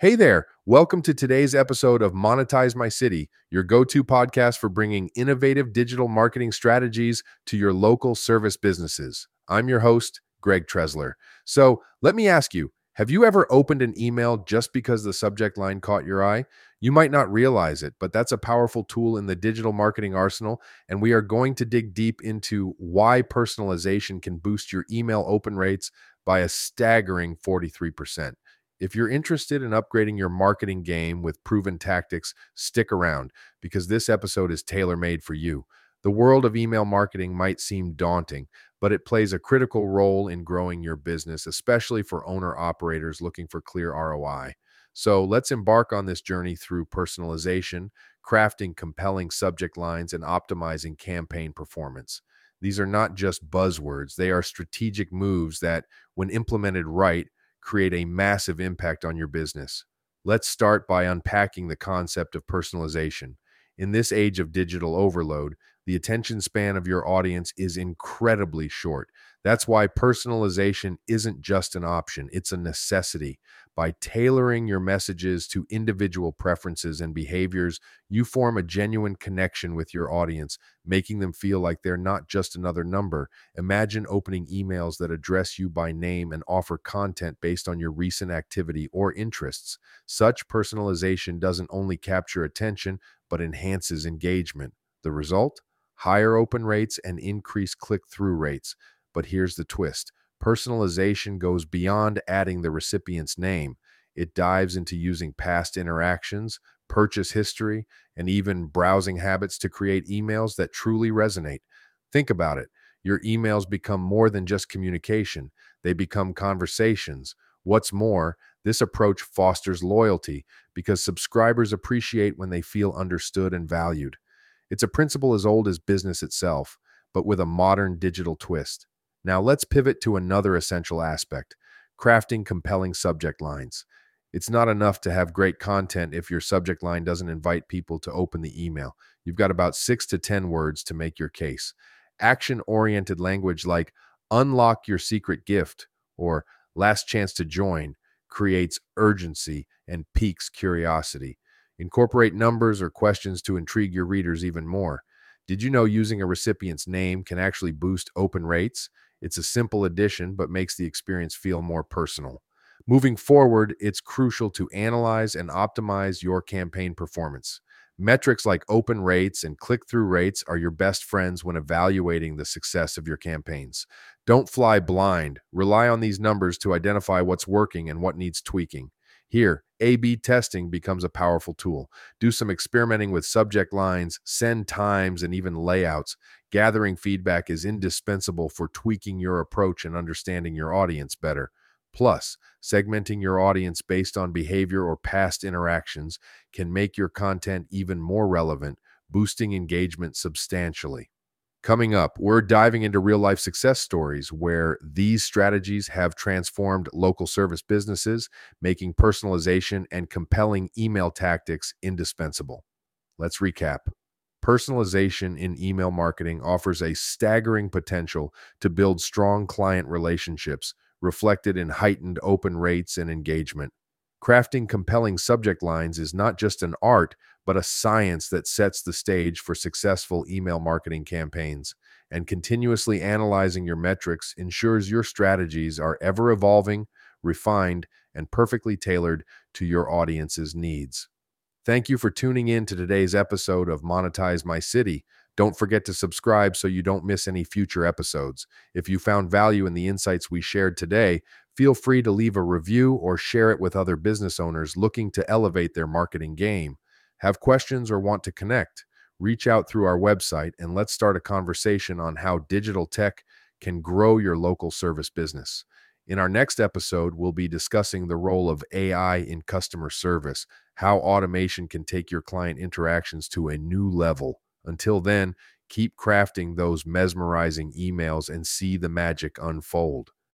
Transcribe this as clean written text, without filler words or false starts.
Hey there, welcome to today's episode of Monetize My City, your go to podcast for bringing innovative digital marketing strategies to your local service businesses. I'm your host, Greg Tresler. So let me ask you, have you ever opened an email just because the subject line caught your eye? You might not realize it, but that's a powerful tool in the digital marketing arsenal, and we are going to dig deep into why personalization can boost your email open rates by a staggering 43%. If you're interested in upgrading your marketing game with proven tactics, stick around because this episode is tailor made for you. The world of email marketing might seem daunting, but it plays a critical role in growing your business, especially for owner operators looking for clear ROI. So let's embark on this journey through personalization, crafting compelling subject lines, and optimizing campaign performance. These are not just buzzwords, they are strategic moves that, when implemented right, create a massive impact on your business. Let's start by unpacking the concept of personalization. In this age of digital overload, the attention span of your audience is incredibly short. That's why personalization isn't just an option, it's a necessity. By tailoring your messages to individual preferences and behaviors, you form a genuine connection with your audience, making them feel like they're not just another number. Imagine opening emails that address you by name and offer content based on your recent activity or interests. Such personalization doesn't only capture attention, but enhances engagement. The result? Higher open rates and increased click through rates. But here's the twist: personalization goes beyond adding the recipient's name. It dives into using past interactions, purchase history, and even browsing habits to create emails that truly resonate. Think about it. Your emails become more than just communication, they become conversations. What's more, this approach fosters loyalty because subscribers appreciate when they feel understood and valued. It's a principle as old as business itself, but with a modern digital twist. Now let's pivot to another essential aspect: crafting compelling subject lines. It's not enough to have great content if your subject line doesn't invite people to open the email. You've got about 6 to 10 words to make your case. Action oriented language like unlock your secret gift or last chance to join creates urgency and piques curiosity. Incorporate numbers or questions to intrigue your readers even more. Did you know using a recipient's name can actually boost open rates? It's a simple addition, but makes the experience feel more personal. Moving forward, it's crucial to analyze and optimize your campaign performance. Metrics like open rates and click through rates are your best friends when evaluating the success of your campaigns. Don't fly blind. Rely on these numbers to identify what's working and what needs tweaking. Here, A B testing becomes a powerful tool. Do some experimenting with subject lines, send times, and even layouts. Gathering feedback is indispensable for tweaking your approach and understanding your audience better. Plus, segmenting your audience based on behavior or past interactions can make your content even more relevant, boosting engagement substantially. Coming up, we're diving into real life success stories where these strategies have transformed local service businesses, making personalization and compelling email tactics indispensable. Let's recap. Personalization in email marketing offers a staggering potential to build strong client relationships, reflected in heightened open rates and engagement. Crafting compelling subject lines is not just an art, but a science that sets the stage for successful email marketing campaigns. And continuously analyzing your metrics ensures your strategies are ever evolving, refined, and perfectly tailored to your audience's needs. Thank you for tuning in to today's episode of Monetize My City. Don't forget to subscribe so you don't miss any future episodes. If you found value in the insights we shared today, feel free to leave a review or share it with other business owners looking to elevate their marketing game. Have questions or want to connect? Reach out through our website and let's start a conversation on how digital tech can grow your local service business. In our next episode, we'll be discussing the role of AI in customer service, how automation can take your client interactions to a new level. Until then, keep crafting those mesmerizing emails and see the magic unfold.